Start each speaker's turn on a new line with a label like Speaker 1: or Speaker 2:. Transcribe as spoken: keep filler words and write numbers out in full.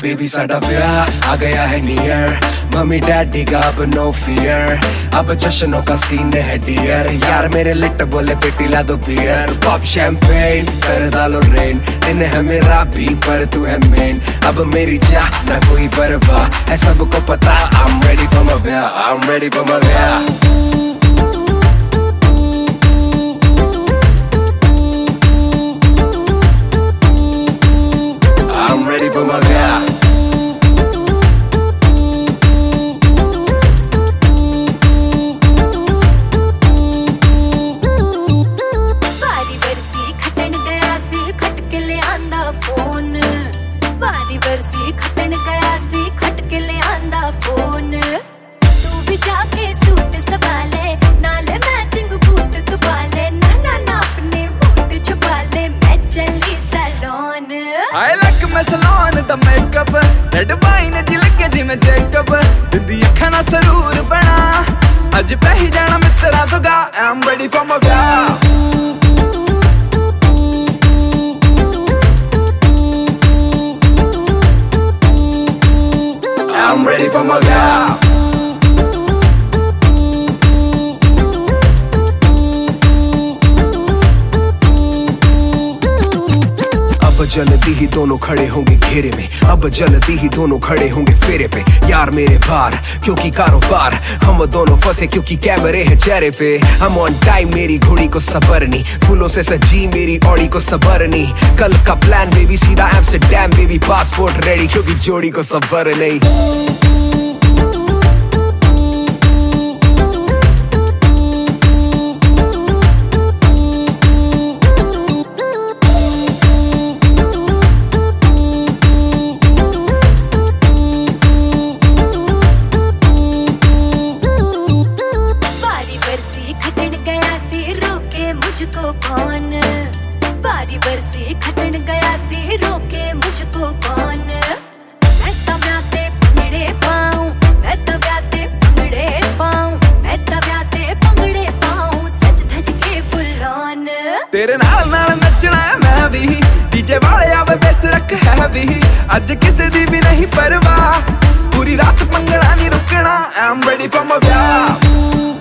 Speaker 1: Baby साडा ब्याह आ गया है नियर, मम्मी डैडी का अब नो फियर, अब जश्नों का सीन है डियर। यार मेरे लिट बोले बेटी ला दो बियर, पॉप शैंपेन कर डालो रेन, दिन है मेरा भी पर तू है मेन, अब मेरी जा ना कोई परवाह है सबको पता। I'm ready for my ब्याह, I'm ready for my ब्याह। I'm ready for my ब्याह।
Speaker 2: बारी बरसी खटन गया सी खट के ले आंदा फोन, बारी बरसी खटन गया सी खट के ले आंदा फोन। तू भी जाके सूट संभाले नाले मैचिंग बूट तू पाले, ना ना ना अपने बूट छुपा ले, मैं चली salon.
Speaker 3: I like my salon दा मेकअप, रेड वाइन च लगे जिवें जेकअप, दिंदी अखां नाल सरूर बना, अज पही जाना मित्तरा तो गा। I'm ready for my ब्याह। I'm ready for my ब्याह।
Speaker 1: अब जल्दी ही दोनों खड़े होंगे घेरे में, अब जल्दी ही दोनों खड़े होंगे फेरे पे, यार मेरे बार क्योंकि कारोबार, हम दोनों फंसे क्योंकि कैमरे हैं चेहरे पे। हम ऑन टाइम मेरी घोड़ी को सबरनी, फूलों से सजी मेरी ऑडी को सबरनी, कल का प्लान बेबी सीधा एम्स्टरडैम बेबी, पासपोर्ट रेडी क्योंकि जोड़ी को सबर नहीं।
Speaker 2: मुझको कौन, बारी बरसी खटन गया सी रोके मुझको कौन। मैं तो ब्याते पंगड़े पाऊं, मैं तो ब्याते पंगड़े पाऊं, मैं तो ब्याते पंगड़े पाऊं, सज धज के फुल ऑन।
Speaker 3: तेरे नाल नाल नचना है मैं भी, डीजे वाले आवे बेस रख है भी, अज किसे दी भी नहीं परवाह, पूरी रात पंगड़ा नहीं रुकना। I'm ready for my ब्याह।